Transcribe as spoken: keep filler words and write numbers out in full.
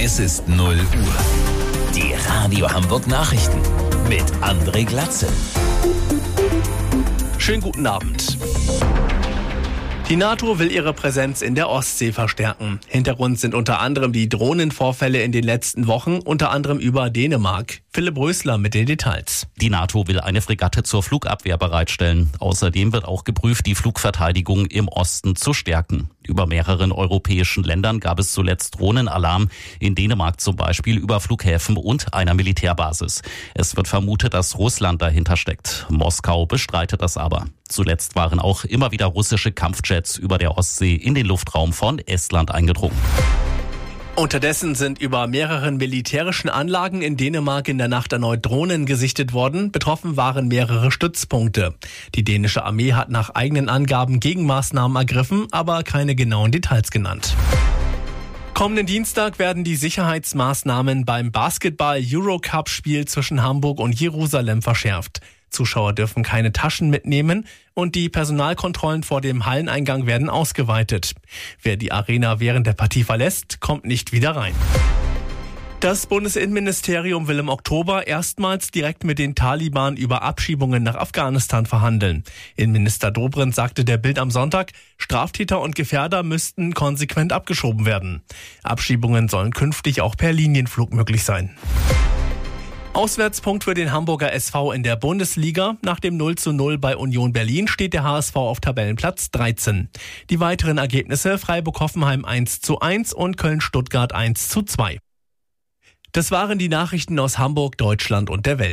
Es ist null Uhr. Die Radio Hamburg Nachrichten mit André Glatzel. Schönen guten Abend. Die NATO will ihre Präsenz in der Ostsee verstärken. Hintergrund sind unter anderem die Drohnenvorfälle in den letzten Wochen, unter anderem über Dänemark. Philipp Rösler mit den Details. Die NATO will eine Fregatte zur Flugabwehr bereitstellen. Außerdem wird auch geprüft, die Flugverteidigung im Osten zu stärken. Über mehreren europäischen Ländern gab es zuletzt Drohnenalarm. In Dänemark zum Beispiel über Flughäfen und einer Militärbasis. Es wird vermutet, dass Russland dahinter steckt. Moskau bestreitet das aber. Zuletzt waren auch immer wieder russische Kampfjets über der Ostsee in den Luftraum von Estland eingedrungen. Unterdessen sind über mehreren militärischen Anlagen in Dänemark in der Nacht erneut Drohnen gesichtet worden. Betroffen waren mehrere Stützpunkte. Die dänische Armee hat nach eigenen Angaben Gegenmaßnahmen ergriffen, aber keine genauen Details genannt. Kommenden Dienstag werden die Sicherheitsmaßnahmen beim Basketball-Eurocup-Spiel zwischen Hamburg und Jerusalem verschärft. Zuschauer dürfen keine Taschen mitnehmen und die Personalkontrollen vor dem Halleneingang werden ausgeweitet. Wer die Arena während der Partie verlässt, kommt nicht wieder rein. Das Bundesinnenministerium will im Oktober erstmals direkt mit den Taliban über Abschiebungen nach Afghanistan verhandeln. Innenminister Dobrindt sagte der Bild am Sonntag, Straftäter und Gefährder müssten konsequent abgeschoben werden. Abschiebungen sollen künftig auch per Linienflug möglich sein. Auswärtspunkt für den Hamburger S V in der Bundesliga. Nach dem null zu null bei Union Berlin steht der H S V auf Tabellenplatz dreizehn. Die weiteren Ergebnisse: Freiburg-Hoffenheim eins zu eins und Köln-Stuttgart eins zu zwei. Das waren die Nachrichten aus Hamburg, Deutschland und der Welt.